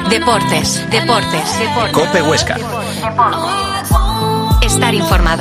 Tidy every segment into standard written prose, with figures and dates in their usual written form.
Deportes. COPE Huesca. Estar informado.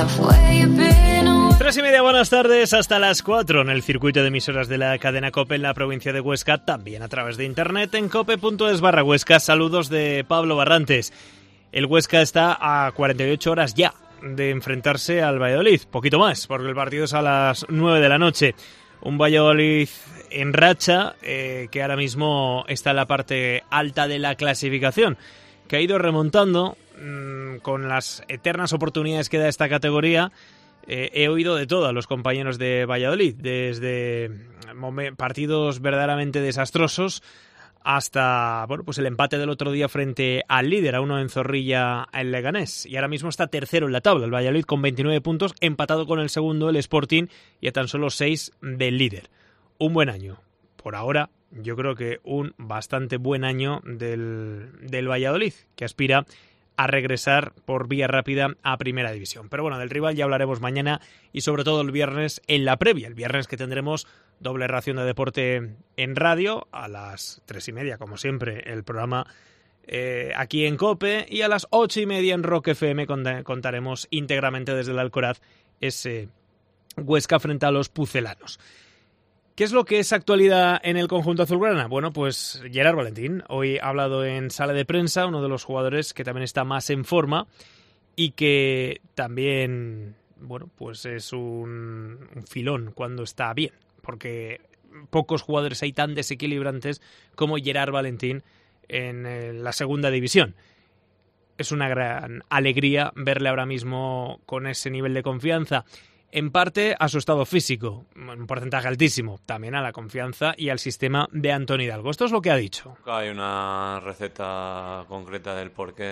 3:30, buenas tardes, hasta las 4 en el circuito de emisoras de la cadena COPE en la provincia de Huesca, también a través de internet en cope.es/Huesca. Saludos de Pablo Barrantes. El Huesca está a 48 horas ya de enfrentarse al Valladolid, poquito más, porque el partido es a las 9 de la noche. Un Valladolid en racha que ahora mismo está en la parte alta de la clasificación, que ha ido remontando con las eternas oportunidades que da esta categoría. He oído de todo a los compañeros de Valladolid, desde partidos verdaderamente desastrosos hasta el empate del otro día frente al líder, a uno en Zorrilla, el Leganés. Y ahora mismo está tercero en la tabla, el Valladolid con 29 puntos, empatado con el segundo, el Sporting, y a tan solo 6 del líder. Un buen año. Por ahora, yo creo que un bastante buen año del Valladolid, que aspira a regresar por vía rápida a Primera División. Pero bueno, del rival ya hablaremos mañana y sobre todo el viernes en la previa. El viernes que tendremos doble ración de deporte en radio a las 3:30, como siempre, el programa aquí en COPE, y a las 8:30 en Rock FM contaremos íntegramente desde el Alcoraz ese Huesca frente a los pucelanos. ¿Qué es lo que es actualidad en el conjunto azulgrana? Bueno, pues Gerard Valentín hoy ha hablado en sala de prensa, uno de los jugadores que también está más en forma y que también, pues es un filón cuando está bien, porque pocos jugadores hay tan desequilibrantes como Gerard Valentín en la segunda división. Es una gran alegría verle ahora mismo con ese nivel de confianza. En parte a su estado físico, un porcentaje altísimo, también a la confianza y al sistema de Antoni Hidalgo. Esto es lo que ha dicho. Hay una receta concreta del porqué,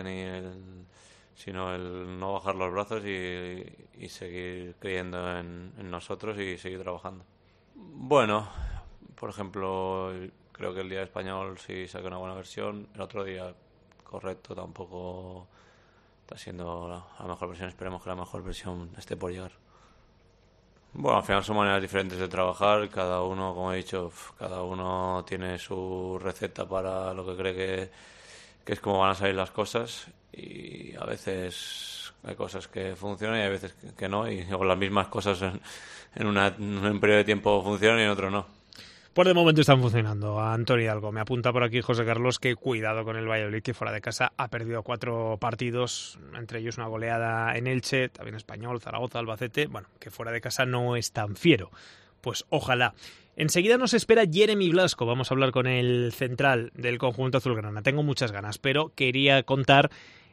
sino el no bajar los brazos y seguir creyendo en nosotros y seguir trabajando. Bueno, por ejemplo, creo que el día español sí saca una buena versión. El otro día, correcto, tampoco está siendo la mejor versión. Esperemos que la mejor versión esté por llegar. Bueno, al final son maneras diferentes de trabajar. Cada uno, como he dicho, cada uno tiene su receta para lo que cree que es como van a salir las cosas. Y a veces hay cosas que funcionan y hay veces que no. Y o las mismas cosas en un periodo de tiempo funcionan y en otro no. Pues de momento están funcionando. A Antoni Hidalgo me apunta por aquí José Carlos que cuidado con el Valladolid, que fuera de casa ha perdido 4 partidos, entre ellos una goleada en Elche, también Español, Zaragoza, Albacete. Bueno, que fuera de casa no es tan fiero. Pues ojalá. Enseguida nos espera Jeremy Blasco. Vamos a hablar con el central del conjunto azulgrana. Tengo muchas ganas, pero quería contar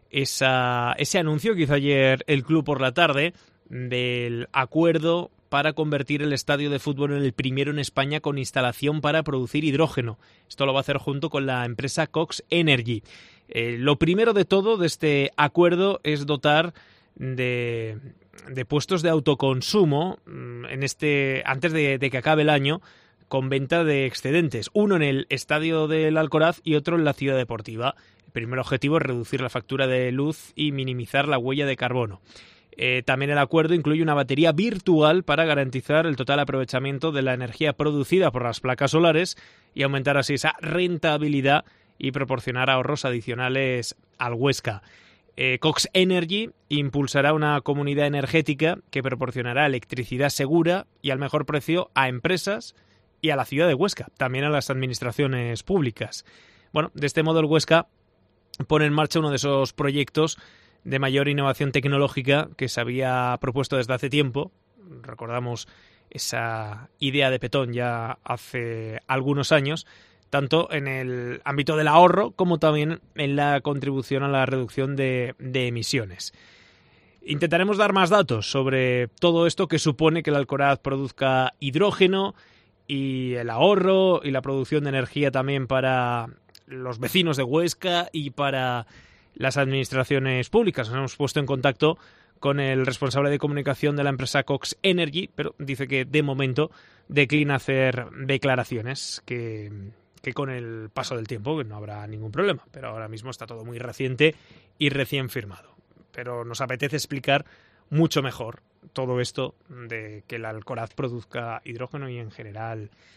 ese anuncio que hizo ayer el club por la tarde del acuerdo para convertir el estadio de fútbol en el primero en España con instalación para producir hidrógeno. Esto lo va a hacer junto con la empresa Cox Energy. Lo primero de todo de este acuerdo es dotar de puestos de autoconsumo antes de que acabe el año, con venta de excedentes. Uno en el estadio del Alcoraz y otro en la ciudad deportiva. El primer objetivo es reducir la factura de luz y minimizar la huella de carbono. También el acuerdo incluye una batería virtual para garantizar el total aprovechamiento de la energía producida por las placas solares y aumentar así esa rentabilidad y proporcionar ahorros adicionales al Huesca. Cox Energy impulsará una comunidad energética que proporcionará electricidad segura y al mejor precio a empresas y a la ciudad de Huesca, también a las administraciones públicas. Bueno, de este modo el Huesca pone en marcha uno de esos proyectos de mayor innovación tecnológica que se había propuesto desde hace tiempo. Recordamos esa idea de Petón ya hace algunos años, tanto en el ámbito del ahorro como también en la contribución a la reducción de emisiones. Intentaremos dar más datos sobre todo esto que supone que el Alcoraz produzca hidrógeno y el ahorro y la producción de energía también para los vecinos de Huesca y para las administraciones públicas. Nos hemos puesto en contacto con el responsable de comunicación de la empresa Cox Energy, pero dice que de momento declina hacer declaraciones, que con el paso del tiempo que no habrá ningún problema, pero ahora mismo está todo muy reciente y recién firmado. Pero nos apetece explicar mucho mejor todo esto de que el Alcoraz produzca hidrógeno y en general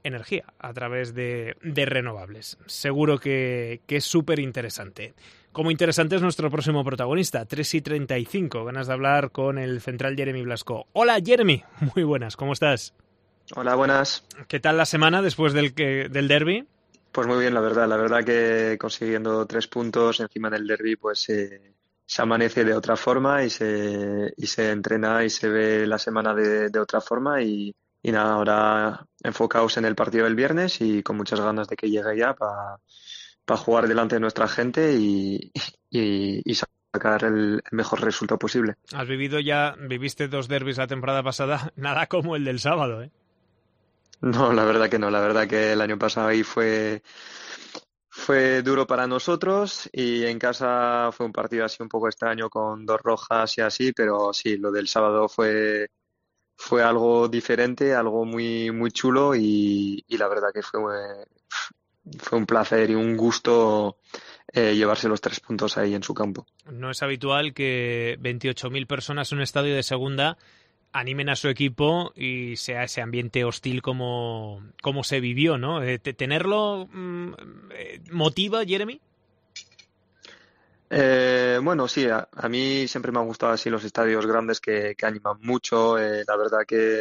energía a través de renovables. Seguro que es súper interesante. Como interesante es nuestro próximo protagonista, 3:35. Ganas de hablar con el central Jeremy Blasco. Hola, Jeremy. Muy buenas, ¿cómo estás? Hola, buenas. ¿Qué tal la semana después del derbi? Pues muy bien, la verdad. La verdad que consiguiendo 3 puntos encima del derbi, pues se amanece de otra forma y se entrena y se ve la semana de otra forma y nada, ahora enfocados en el partido del viernes y con muchas ganas de que llegue ya para jugar delante de nuestra gente y sacar el mejor resultado posible. Viviste 2 derbis la temporada pasada, nada como el del sábado, ¿eh? No, la verdad que no. La verdad que el año pasado ahí fue duro para nosotros y en casa fue un partido así un poco extraño con 2 rojas y así, pero sí, lo del sábado fue algo diferente, algo muy, muy chulo y la verdad que fue un placer y un gusto llevarse los 3 puntos ahí en su campo. No es habitual que 28.000 personas en un estadio de segunda animen a su equipo y sea ese ambiente hostil como se vivió, ¿no? ¿Tenerlo motiva, Jeremy? Bueno, sí, a mí siempre me han gustado así los estadios grandes que animan mucho. La verdad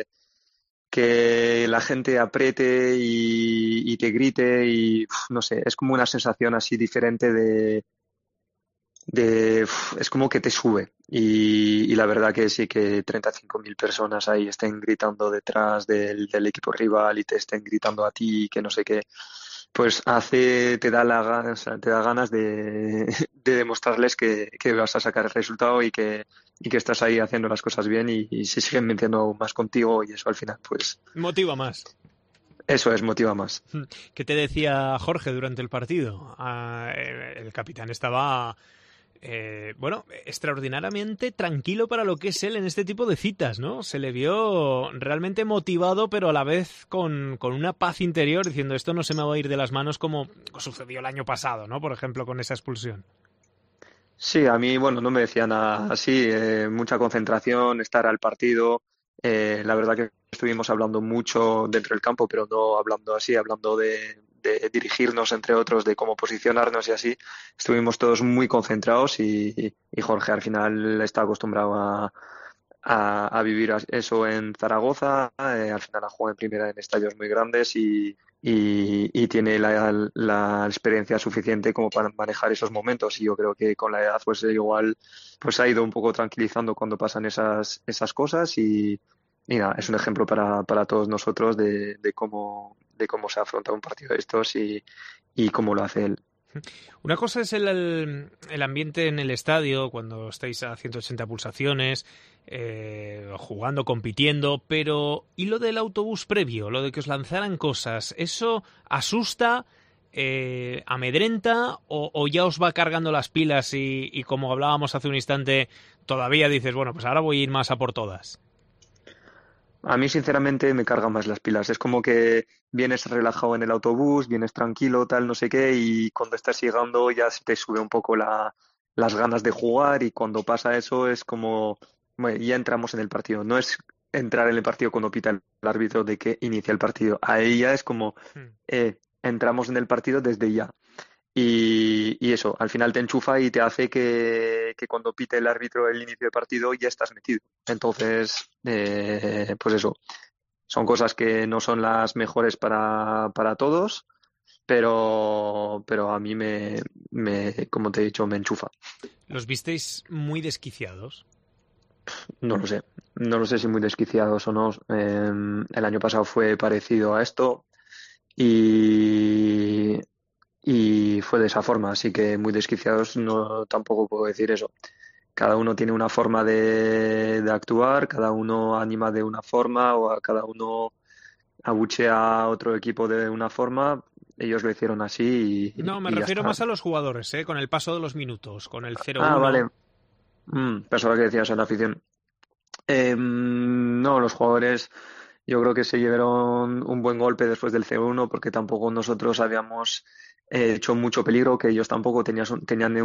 que la gente apriete y te grite y no sé, es como una sensación así diferente es como que te sube y la verdad que sí que 35.000 personas ahí estén gritando detrás del equipo rival y te estén gritando a ti que no sé qué, pues o sea, te da ganas de demostrarles que vas a sacar el resultado y que estás ahí haciendo las cosas bien y se siguen metiendo más contigo y eso al final pues Motiva más. eso es, motiva más. ¿Qué te decía Jorge durante el partido? El capitán estaba extraordinariamente tranquilo para lo que es él en este tipo de citas, ¿no? Se le vio realmente motivado, pero a la vez con una paz interior, diciendo esto no se me va a ir de las manos como sucedió el año pasado, ¿no? Por ejemplo, con esa expulsión. Sí, a mí, bueno, no me decía nada así, mucha concentración, estar al partido. La verdad que estuvimos hablando mucho dentro del campo, pero no hablando así, hablando de dirigirnos entre otros, de cómo posicionarnos y así. Estuvimos todos muy concentrados y Jorge al final está acostumbrado a vivir eso en Zaragoza. Al final ha jugado en primera en estadios muy grandes y tiene la experiencia suficiente como para manejar esos momentos y yo creo que con la edad pues igual pues ha ido un poco tranquilizando cuando pasan esas cosas y nada, es un ejemplo para todos nosotros de cómo se afronta un partido de estos y cómo lo hace él. Una cosa es el ambiente en el estadio, cuando estáis a 180 pulsaciones, jugando, compitiendo, pero ¿y lo del autobús previo? Lo de que os lanzaran cosas, ¿eso asusta, amedrenta o ya os va cargando las pilas y como hablábamos hace un instante, todavía dices, bueno, pues ahora voy a ir más a por todas? A mí, sinceramente, me cargan más las pilas. Es como que vienes relajado en el autobús, vienes tranquilo, tal, no sé qué, y cuando estás llegando ya se te sube un poco las ganas de jugar y cuando pasa eso es como, bueno, ya entramos en el partido. No es entrar en el partido cuando pita el árbitro de que inicia el partido. Ahí ya es como, entramos en el partido desde ya. Y eso, al final te enchufa y te hace que cuando pite el árbitro el inicio de partido ya estás metido. Entonces, pues eso, son cosas que no son las mejores para todos, pero a mí como te he dicho, me enchufa. ¿Los visteis muy desquiciados? No lo sé, no lo sé si muy desquiciados o no. El año pasado fue parecido a esto y, y fue de esa forma, así que muy desquiciados no tampoco puedo decir eso. Cada uno tiene una forma de actuar, cada uno anima de una forma o a cada uno abuchea a otro equipo de una forma. Ellos lo hicieron así No, me y ya refiero está. más a los jugadores, con el paso de los minutos, con el Ah, 0-1. vale. Pensaba que decías en la afición. No, los jugadores yo creo que se llevaron un buen golpe después del C1 porque tampoco nosotros habíamos hecho mucho peligro, que ellos tampoco tenían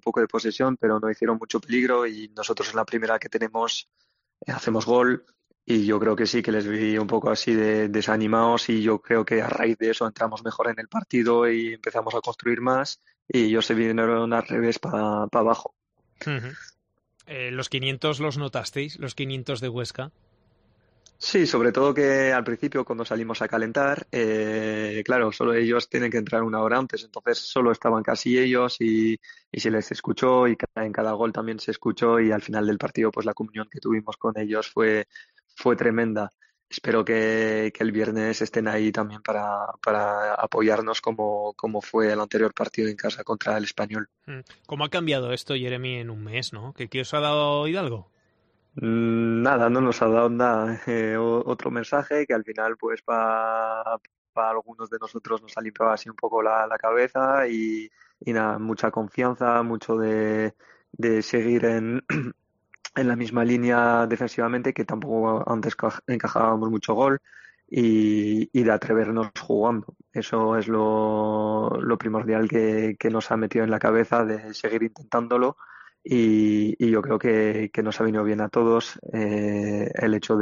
un poco de posesión, pero no hicieron mucho peligro y nosotros en la primera que tenemos hacemos gol y yo creo que sí, que les vi un poco así desanimados, y yo creo que a raíz de eso entramos mejor en el partido y empezamos a construir más, y ellos se vinieron al revés para abajo. Uh-huh. ¿Los 500 los notasteis? ¿Los 500 de Huesca? Sí, sobre todo que al principio cuando salimos a calentar, claro, solo ellos tienen que entrar una hora antes, entonces solo estaban casi ellos, y se les escuchó, y en cada gol también se escuchó, y al final del partido pues la comunión que tuvimos con ellos fue tremenda. Espero que el viernes estén ahí también para apoyarnos como fue el anterior partido en casa contra el Español. ¿Cómo ha cambiado esto, Jeremy, en un mes, ¿no? ¿Qué os ha dado Hidalgo? Nada, no nos ha dado nada. Otro mensaje que al final, pues para algunos de nosotros nos ha limpiado así un poco la cabeza, y nada, mucha confianza, mucho de seguir en la misma línea defensivamente, que tampoco antes encajábamos mucho gol, y de atrevernos jugando. Eso es lo primordial que nos ha metido en la cabeza, de seguir intentándolo, y yo creo que nos ha venido bien a todos, el hecho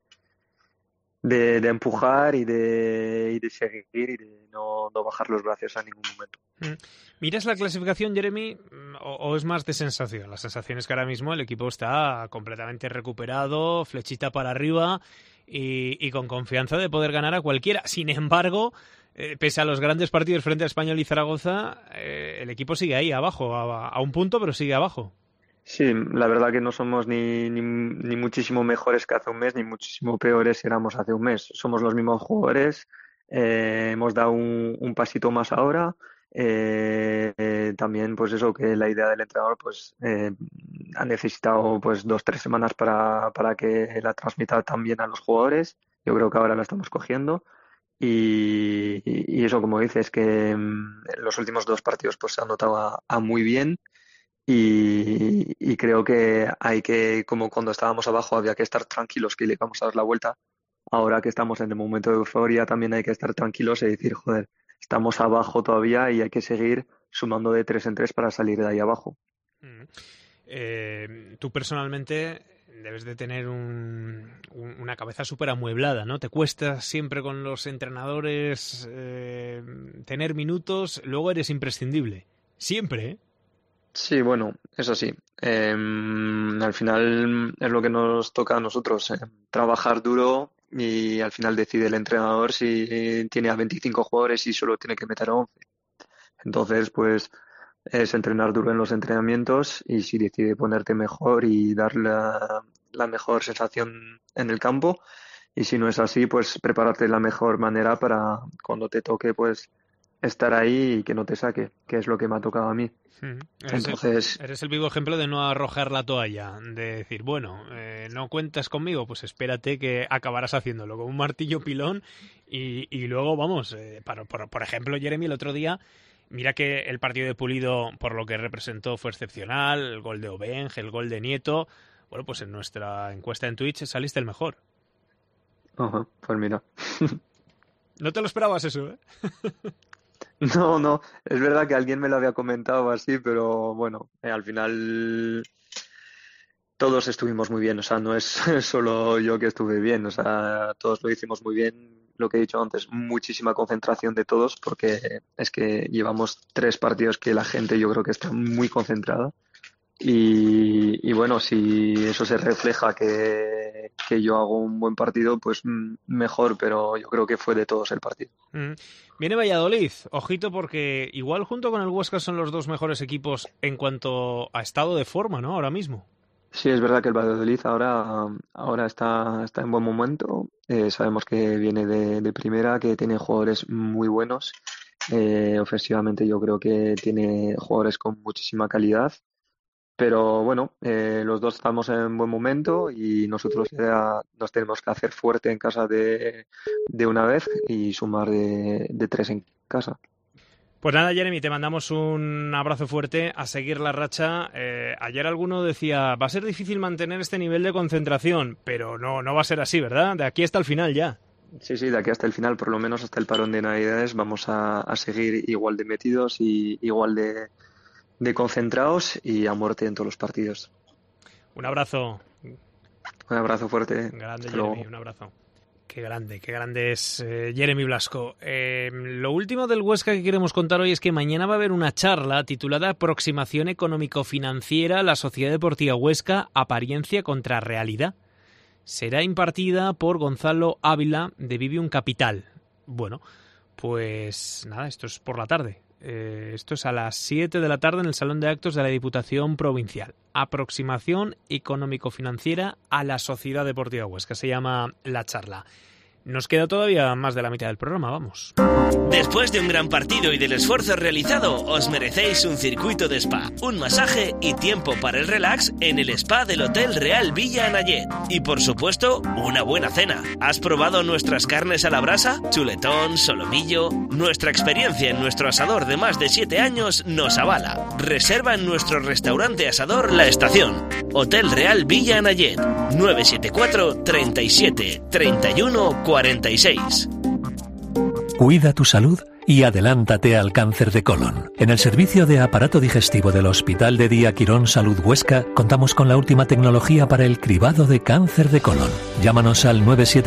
de empujar y de seguir, y de no bajar los brazos a ningún momento. ¿Miras la clasificación, Jeremy, o es más de sensación? La sensación es que ahora mismo el equipo está completamente recuperado, flechita para arriba y con confianza de poder ganar a cualquiera. Sin embargo, pese a los grandes partidos frente a Español y Zaragoza, el equipo sigue ahí abajo, a un punto, pero sigue abajo. Sí, la verdad que no somos ni muchísimo mejores que hace un mes, ni muchísimo peores éramos hace un mes. Somos los mismos jugadores, hemos dado un pasito más ahora. También, pues eso, que la idea del entrenador pues ha necesitado pues 2, 3 semanas para que la transmita también a los jugadores. Yo creo que ahora la estamos cogiendo. Y eso, como dices, que en los últimos 2 partidos pues se ha notado a muy bien. Y creo que hay que, como cuando estábamos abajo, había que estar tranquilos que le íbamos a dar la vuelta. Ahora que estamos en el momento de euforia, también hay que estar tranquilos y decir, joder, estamos abajo todavía, y hay que seguir sumando de 3 en 3 para salir de ahí abajo. Tú personalmente debes de tener una cabeza súper amueblada, ¿no? Te cuesta siempre con los entrenadores tener minutos, luego eres imprescindible. Siempre, ¿eh? Sí, bueno, eso sí. Al final es lo que nos toca a nosotros, trabajar duro, y al final decide el entrenador si tiene a 25 jugadores y solo tiene que meter a 11. Entonces, pues es entrenar duro en los entrenamientos, y si decide ponerte mejor y dar la mejor sensación en el campo, y si no es así, pues prepararte de la mejor manera para cuando te toque, pues estar ahí y que no te saque, que es lo que me ha tocado a mí. Entonces, Eres el vivo ejemplo de no arrojar la toalla, de decir, bueno, no cuentas conmigo, pues espérate que acabarás haciéndolo con un martillo pilón y luego vamos, por ejemplo, Jeremy, el otro día, mira que el partido de Pulido, por lo que representó, fue excepcional, el gol de Obeng, el gol de Nieto, bueno, pues en nuestra encuesta en Twitch saliste el mejor. ajá, pues mira. No te lo esperabas eso, ¿eh? No, es verdad que alguien me lo había comentado así, pero bueno, al final todos estuvimos muy bien, o sea, no es solo yo que estuve bien, o sea, todos lo hicimos muy bien, lo que he dicho antes, muchísima concentración de todos, porque es que llevamos 3 partidos que la gente yo creo que está muy concentrada, y bueno, si eso se refleja que yo hago un buen partido, pues mejor, pero yo creo que fue de todos el partido. Viene Valladolid, ojito, porque igual junto con el Huesca son los dos mejores equipos en cuanto a estado de forma, ¿no? Ahora mismo. Sí, es verdad que el Valladolid ahora está en buen momento. Sabemos que viene de primera, que tiene jugadores muy buenos. Ofensivamente yo creo que tiene jugadores con muchísima calidad. Pero bueno, los dos estamos en buen momento, y nosotros ya nos tenemos que hacer fuerte en casa de una vez, y sumar de 3 en casa. Pues nada, Jeremy, te mandamos un abrazo fuerte, a seguir la racha. Ayer alguno decía, va a ser difícil mantener este nivel de concentración, pero no va a ser así, ¿verdad? De aquí hasta el final ya. Sí, de aquí hasta el final, por lo menos hasta el parón de Navidades, vamos a seguir igual de metidos y igual de concentrados y a muerte en todos los partidos. Un abrazo. Un abrazo fuerte. Grande, Hasta luego. Jeremy, un abrazo. Qué grande es Jeremy Blasco. Lo último del Huesca que queremos contar hoy es que mañana va a haber una charla titulada Aproximación económico-financiera, la Sociedad Deportiva Huesca, apariencia contra realidad. Será impartida por Gonzalo Ávila de Vivium Capital. Bueno, pues nada, esto es por la tarde. Esto es a las 7 de la tarde en el Salón de Actos de la Diputación Provincial. Aproximación económico-financiera a la Sociedad Deportiva Huesca. Se llama la charla. Nos queda todavía más de la mitad del programa, vamos. Después de un gran partido y del esfuerzo realizado, os merecéis un circuito de spa, un masaje y tiempo para el relax en el spa del Hotel Real Villa Anayet. Y por supuesto, una buena cena. ¿Has probado nuestras carnes a la brasa? Chuletón, solomillo. Nuestra experiencia en nuestro asador de más de 7 años nos avala. Reserva en nuestro restaurante asador La Estación. Hotel Real Villa Anayet. 974 37 31 46. Cuida tu salud y adelántate al cáncer de colon. En el servicio de aparato digestivo del Hospital de Día Quirón Salud Huesca contamos con la última tecnología para el cribado de cáncer de colon. Llámanos al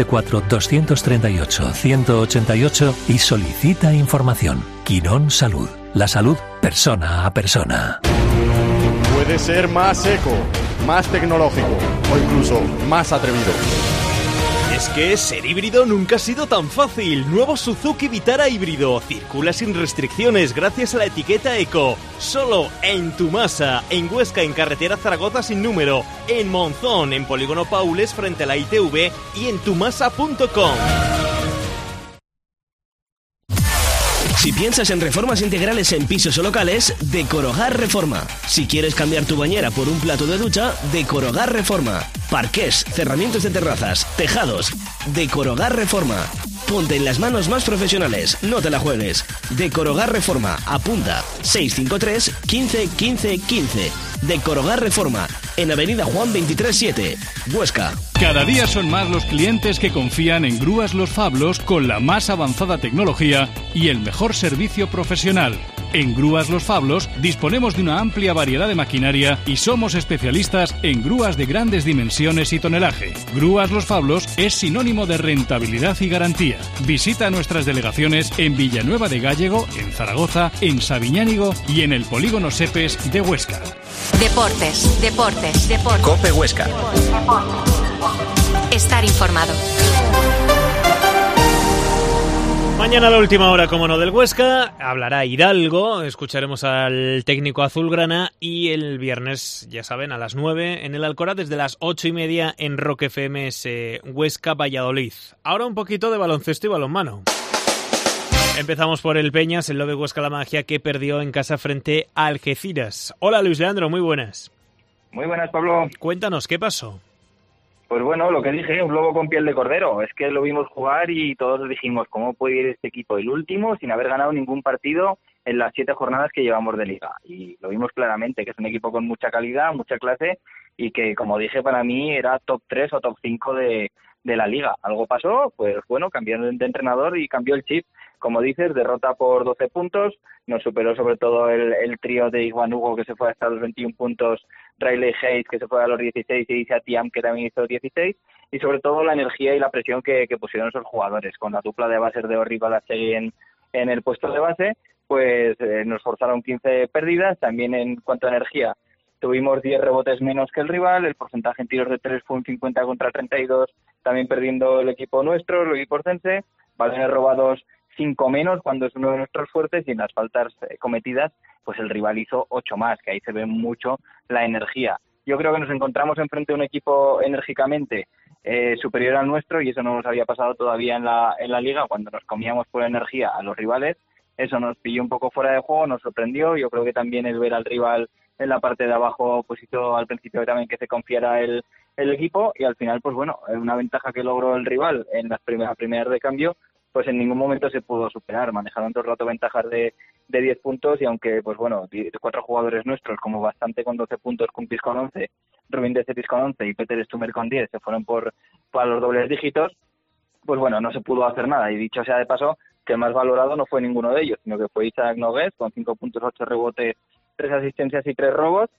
974-238-188 y solicita información. Quirón Salud. La salud persona a persona. Puede ser más eco, más tecnológico o incluso más atrevido. Es que ser híbrido nunca ha sido tan fácil. Nuevo Suzuki Vitara híbrido. Circula sin restricciones gracias a la etiqueta Eco. Solo en Tumasa, en Huesca, en carretera Zaragoza sin número, en Monzón, en Polígono Paules frente a la ITV y en tumasa.com. Si piensas en reformas integrales en pisos o locales, Decorogar Reforma. Si quieres cambiar tu bañera por un plato de ducha, Decorogar Reforma. Parqués, cerramientos de terrazas, tejados. Decorogar Reforma. Ponte en las manos más profesionales, no te la juegues. Decorogar Reforma. Apunta 653 15 15 15. Decorogar Reforma. En Avenida Juan 23-7, Huesca. Cada día son más los clientes que confían en Grúas Los Fablos con la más avanzada tecnología y el mejor servicio profesional. En Grúas Los Fablos disponemos de una amplia variedad de maquinaria y somos especialistas en grúas de grandes dimensiones y tonelaje. Grúas Los Fablos es sinónimo de rentabilidad y garantía. Visita nuestras delegaciones en Villanueva de Gállego, en Zaragoza, en Sabiñánigo y en el Polígono Sepes de Huesca. Deportes. Cope Huesca. Estar informado. Mañana a la última hora, como no, del Huesca, hablará Hidalgo, escucharemos al técnico azulgrana y el viernes, ya saben, a las 9 en el Alcora, desde las 8:30 en Rock FM Huesca Valladolid. Ahora un poquito de baloncesto y balonmano. Empezamos por el Peñas, el Lobe Huesca La Magia, que perdió en casa frente a Algeciras. Hola Luis Leandro, muy buenas. Muy buenas, Pablo. Cuéntanos, ¿qué pasó? Pues bueno, lo que dije, un lobo con piel de cordero. Es que lo vimos jugar y todos dijimos, ¿cómo puede ir este equipo el último sin haber ganado ningún partido en las 7 jornadas que llevamos de liga? Y lo vimos claramente, que es un equipo con mucha calidad, mucha clase y que, como dije, para mí era top 3 o top 5 de la liga. Algo pasó, pues bueno, cambiaron de entrenador y cambió el chip. Como dices, derrota por 12 puntos, nos superó sobre todo el trío de Iguan Hugo, que se fue hasta los 21 puntos, Riley Hayes, que se fue a los 16, y Isa Tiam, que también hizo 16, y sobre todo la energía y la presión que pusieron esos jugadores, con la dupla de bases de Orri Balastegui en el puesto de base, pues nos forzaron 15 pérdidas. También en cuanto a energía, tuvimos 10 rebotes menos que el rival, el porcentaje en tiros de 3 fue un 50 contra 32, también perdiendo el equipo nuestro, el Luiporcense, balones robados 5 menos cuando es uno de nuestros fuertes, y en las faltas cometidas, pues el rival hizo 8 más, que ahí se ve mucho la energía. Yo creo que nos encontramos enfrente de un equipo enérgicamente superior al nuestro, y eso no nos había pasado todavía en la liga, cuando nos comíamos por energía a los rivales. Eso nos pilló un poco fuera de juego, nos sorprendió. Yo creo que también el ver al rival en la parte de abajo pues hizo al principio también que se confiara el equipo, y al final, pues bueno, una ventaja que logró el rival en las primeras de cambio, pues en ningún momento se pudo superar. Manejaron todo el rato ventajas de 10 puntos, y aunque, pues bueno, 4 jugadores nuestros, como bastante con 12 puntos, Kumpis con 11, Rubin de Cepis con 11 y Peter Stumer con 10, se fueron para los dobles dígitos, pues bueno, no se pudo hacer nada. Y dicho sea de paso, que el más valorado no fue ninguno de ellos, sino que fue Isaac Nogués, con 5 puntos, 8 rebotes, 3 asistencias y 3 robos.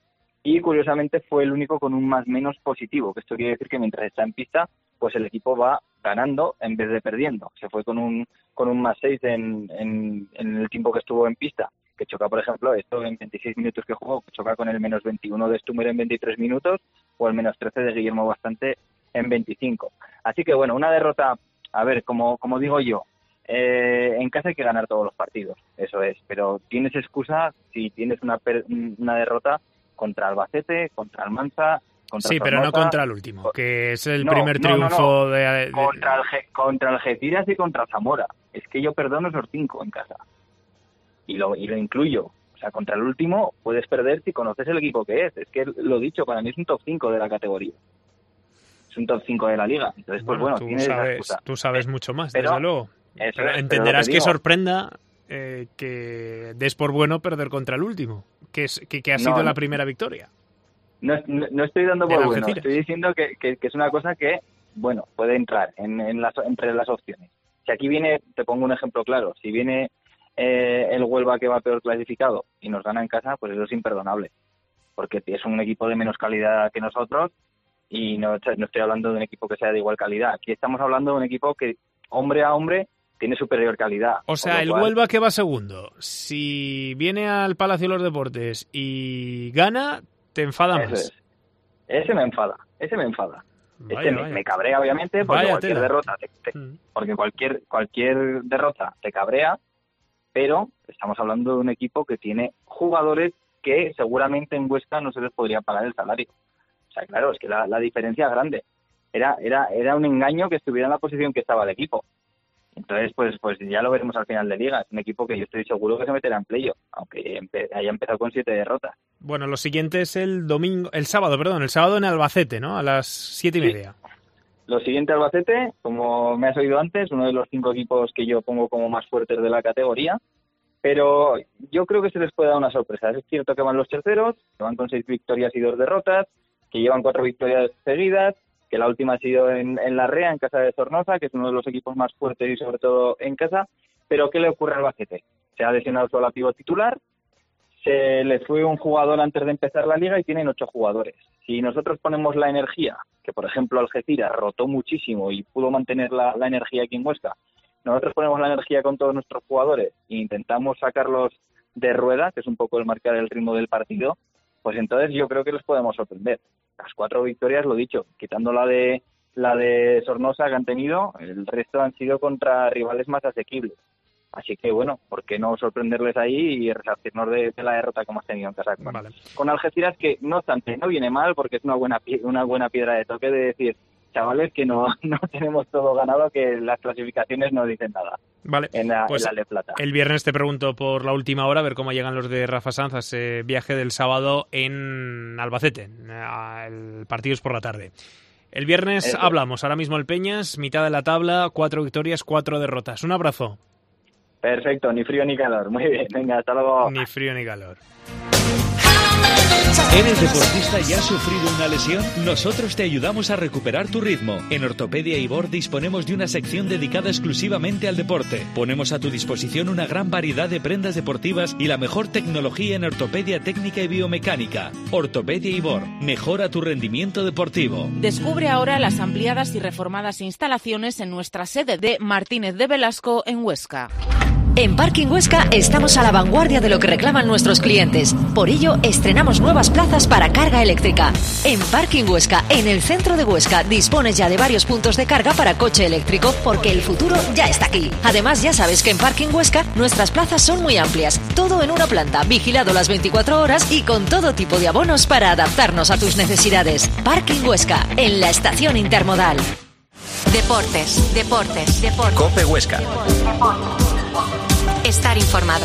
y curiosamente fue el único con un más-menos positivo, que esto quiere decir que mientras está en pista, pues el equipo va ganando en vez de perdiendo. Se fue con un +6 en el tiempo que estuvo en pista, que choca, por ejemplo, esto en 26 minutos que jugó, choca con el -21 de Stumer en 23 minutos o el -13 de Guillermo Bastante en 25. Así que bueno, una derrota, a ver, como digo yo, en casa hay que ganar todos los partidos, eso es, pero tienes excusa si tienes una derrota contra Albacete, contra Almansa, contra Sí, pero no contra el último, que es el primer triunfo de... Contra Algeciras y contra Zamora. Es que yo perdono esos 5 en casa. Y lo incluyo. O sea, contra el último puedes perder si conoces el equipo que es. Es que lo dicho, para mí es un top 5 de la categoría. Es un top 5 de la liga. Entonces, pues bueno, tú sabes mucho más, pero, desde luego. Pero entenderás que sorprenda que des por bueno perder contra el último, que ha sido la primera victoria. No estoy dando por bueno, estoy diciendo que es una cosa que, bueno, puede entrar entre las opciones. Si aquí viene, te pongo un ejemplo claro, si viene el Huelva que va peor clasificado y nos gana en casa, pues eso es imperdonable, porque es un equipo de menos calidad que nosotros y no estoy hablando de un equipo que sea de igual calidad. Aquí estamos hablando de un equipo que, hombre a hombre, tiene superior calidad. O sea, el Huelva que va segundo, si viene al Palacio de los Deportes y gana, te enfada más. Ese me enfada. Me cabrea, obviamente, porque cualquier derrota porque cualquier derrota te cabrea, pero estamos hablando de un equipo que tiene jugadores que seguramente en Huesca no se les podría pagar el salario. O sea, claro, es que la diferencia es grande. Era un engaño que estuviera en la posición que estaba el equipo. Entonces, pues ya lo veremos al final de liga. Es un equipo que yo estoy seguro que se meterá en playoff, aunque haya empezado con 7 derrotas. Bueno, lo siguiente es el sábado en Albacete, ¿no? A las 7:30. Sí. Lo siguiente, Albacete, como me has oído antes, uno de los 5 equipos que yo pongo como más fuertes de la categoría, pero yo creo que se les puede dar una sorpresa. Es cierto que van los terceros, que van con 6 victorias y 2 derrotas, que llevan 4 victorias seguidas, que la última ha sido en Larrea, en casa de Zornoza, que es uno de los equipos más fuertes y sobre todo en casa. Pero ¿qué le ocurre al Albacete? Se ha lesionado su ala pívot titular, se le fue un jugador antes de empezar la liga y tienen 8 jugadores. Si nosotros ponemos la energía, que por ejemplo Algeciras rotó muchísimo y pudo mantener la energía aquí en Huesca, nosotros ponemos la energía con todos nuestros jugadores e intentamos sacarlos de rueda, que es un poco el marcar el ritmo del partido, pues entonces yo creo que les podemos sorprender. Las 4 victorias, lo dicho, quitando la de Sornosa que han tenido, el resto han sido contra rivales más asequibles. Así que bueno, ¿por qué no sorprenderles ahí y resarcirnos de la derrota que hemos tenido en casa con Algeciras, que no obstante no viene mal porque es una buena piedra de toque de decir, chavales, que no tenemos todo ganado, que las clasificaciones no dicen nada. Vale, en la de plata. El viernes te pregunto por la última hora, a ver cómo llegan los de Rafa Sanz a ese viaje del sábado en Albacete. El partido es por la tarde. El viernes hablamos, ahora mismo el Peñas, mitad de la tabla, 4 victorias, 4 derrotas. Un abrazo. Perfecto, ni frío ni calor. Muy bien, venga, hasta luego. Ni frío ni calor. ¿Eres deportista y has sufrido una lesión? Nosotros te ayudamos a recuperar tu ritmo. En Ortopedia Ibor disponemos de una sección dedicada exclusivamente al deporte. Ponemos a tu disposición una gran variedad de prendas deportivas y la mejor tecnología en ortopedia técnica y biomecánica. Ortopedia Ibor, mejora tu rendimiento deportivo. Descubre ahora las ampliadas y reformadas instalaciones en nuestra sede de Martínez de Velasco en Huesca. En Parking Huesca estamos a la vanguardia de lo que reclaman nuestros clientes. Por ello, estrenamos nuevas plazas para carga eléctrica. En Parking Huesca, en el centro de Huesca, dispones ya de varios puntos de carga para coche eléctrico, porque el futuro ya está aquí. Además, ya sabes que en Parking Huesca nuestras plazas son muy amplias. Todo en una planta, vigilado las 24 horas y con todo tipo de abonos para adaptarnos a tus necesidades. Parking Huesca, en la estación intermodal. Deportes. COPE Huesca. Estar informado.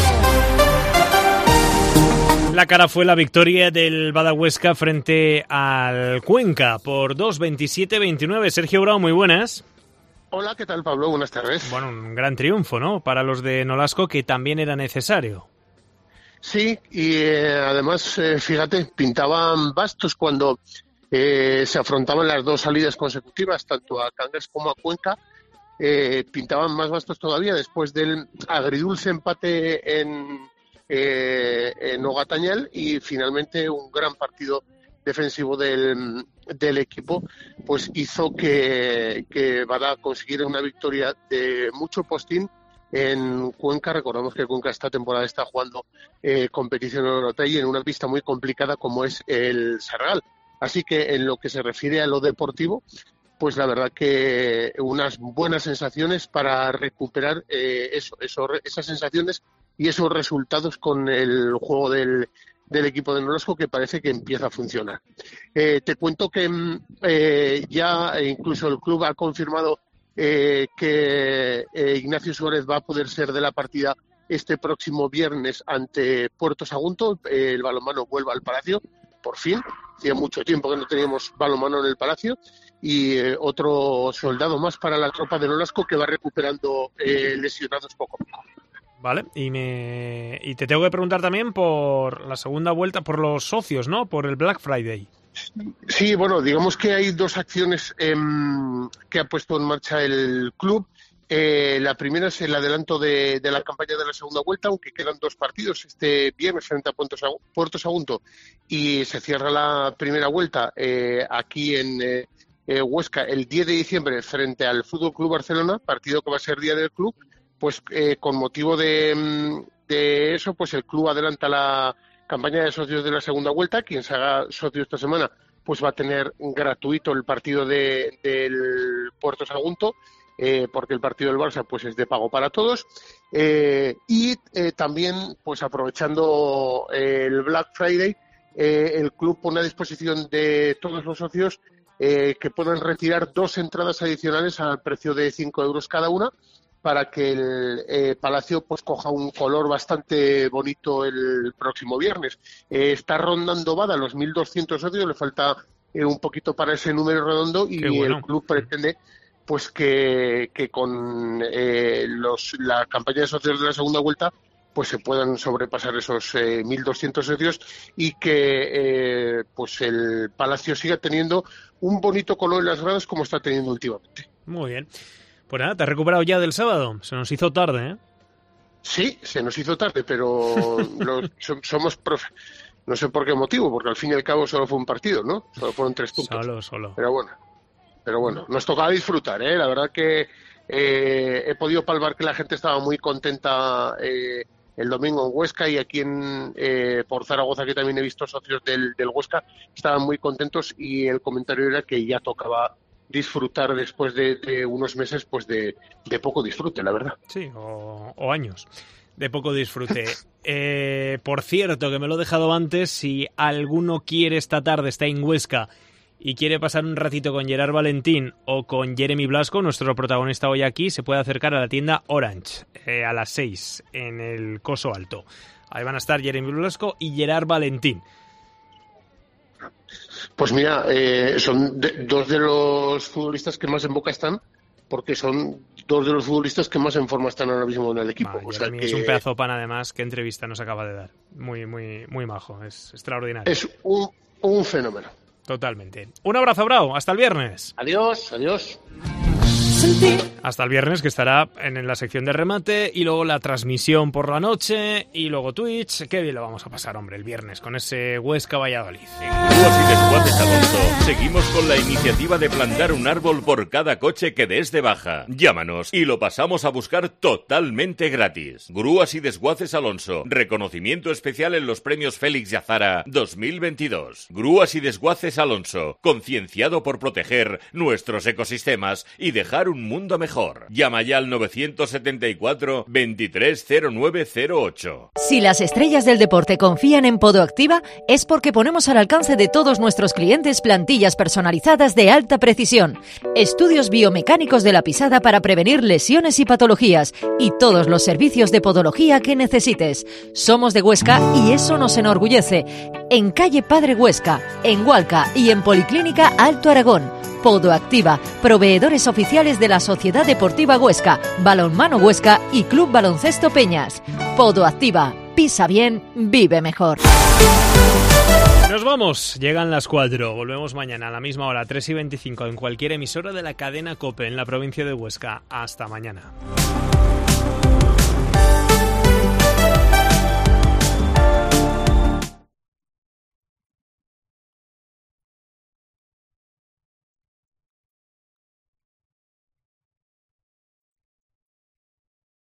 La cara fue la victoria del Bada Huesca frente al Cuenca por 2-27-29. Sergio Bravo, muy buenas. Hola, ¿qué tal, Pablo? Buenas tardes. Bueno, un gran triunfo, ¿no? Para los de Nolasco, que también era necesario. Sí, y además, fíjate, pintaban bastos cuando se afrontaban las 2 salidas consecutivas, tanto a Cangas como a Cuenca. Pintaban más bastos todavía después del agridulce empate en Nogatañal, y finalmente un gran partido defensivo del equipo pues hizo que Bada consiguiera una victoria de mucho postín en Cuenca. Recordamos que Cuenca esta temporada está jugando competición europea y en una pista muy complicada como es el Sargal. Así que en lo que se refiere a lo deportivo, pues la verdad que unas buenas sensaciones para recuperar esas sensaciones y esos resultados con el juego del equipo de Nolasco, que parece que empieza a funcionar. Te cuento que ya incluso el club ha confirmado que Ignacio Suárez va a poder ser de la partida este próximo viernes ante Puerto Sagunto. El balonmano vuelve al Palacio, por fin. Hacía mucho tiempo que no teníamos balonmano en el Palacio. Y otro soldado más para la tropa de Nolasco, que va recuperando lesionados poco a poco. Vale, y te tengo que preguntar también por la segunda vuelta, por los socios, ¿no? Por el Black Friday. Sí, bueno, digamos que hay dos acciones que ha puesto en marcha el club. La primera es el adelanto de la campaña de la segunda vuelta, aunque quedan 2 partidos este viernes frente a Puerto Sagunto, y se cierra la primera vuelta aquí en Huesca el 10 de diciembre frente al Fútbol Club Barcelona, partido que va a ser día del club. Pues con motivo de eso, pues el club adelanta la campaña de socios de la segunda vuelta. Quien se haga socio esta semana pues va a tener gratuito el partido del Puerto Sagunto, porque el partido del Barça pues es de pago para todos. Y también, pues aprovechando el Black Friday, el club pone a disposición de todos los socios que puedan retirar 2 entradas adicionales al precio de 5 euros cada una, para que el Palacio pues coja un color bastante bonito el próximo viernes. Está rondando Bada los 1.200 socios, le falta un poquito para ese número redondo, y bueno, el club pretende pues que con la campaña de socios de la segunda vuelta pues se puedan sobrepasar esos 1.200 socios, y que pues el Palacio siga teniendo un bonito color en las gradas como está teniendo últimamente. Muy bien. Pues nada, te has recuperado ya del sábado. Se nos hizo tarde, ¿eh? Sí, se nos hizo tarde, pero somos no sé por qué motivo, porque al fin y al cabo solo fue un partido, ¿no? Solo fueron 3 puntos. Solo. Pero bueno, nos tocaba disfrutar, ¿eh? La verdad que he podido palpar que la gente estaba muy contenta el domingo en Huesca, y aquí por Zaragoza, que también he visto socios del Huesca, estaban muy contentos, y el comentario era que ya tocaba disfrutar después de unos meses pues de poco disfrute, la verdad. Sí, o años de poco disfrute. Por cierto, que me lo he dejado antes, si alguno quiere esta tarde, está en Huesca y quiere pasar un ratito con Gerard Valentín o con Jeremy Blasco, nuestro protagonista hoy aquí, se puede acercar a la tienda Orange a las 6 en el Coso Alto. Ahí van a estar Jeremy Blasco y Gerard Valentín. Pues mira, son 2 de los futbolistas que más en boca están, porque son 2 de los futbolistas que más en forma están ahora mismo en el equipo. Vale, o sea que... Es un pedazo pan, además. Qué entrevista nos acaba de dar. Muy, muy, muy majo. Es extraordinario. Es un fenómeno. Totalmente. Un abrazo, Bravo. Hasta el viernes. Adiós. Hasta el viernes, que estará en la sección de remate, y luego la transmisión por la noche, y luego Twitch. Qué bien lo vamos a pasar, hombre, el viernes con ese Huesca Valladolid. En Grúas y Desguaces Alonso seguimos con la iniciativa de plantar un árbol por cada coche que des de baja. Llámanos y lo pasamos a buscar totalmente gratis. Grúas y Desguaces Alonso, reconocimiento especial en los premios Félix y Azara 2022. Grúas y Desguaces Alonso, concienciado por proteger nuestros ecosistemas y dejar un mundo mejor. Llama ya al 974 230908. Si las estrellas del deporte confían en Podoactiva, es porque ponemos al alcance de todos nuestros clientes plantillas personalizadas de alta precisión, estudios biomecánicos de la pisada para prevenir lesiones y patologías, y todos los servicios de podología que necesites. Somos de Huesca y eso nos enorgullece. En calle Padre Huesca, en Hualca y en Policlínica Alto Aragón. Podoactiva, proveedores oficiales de la Sociedad Deportiva Huesca, Balonmano Huesca y Club Baloncesto Peñas. Podoactiva, pisa bien, vive mejor. Nos vamos, llegan las 4. Volvemos mañana a la misma hora, 3:25, en cualquier emisora de la cadena COPE en la provincia de Huesca. Hasta mañana.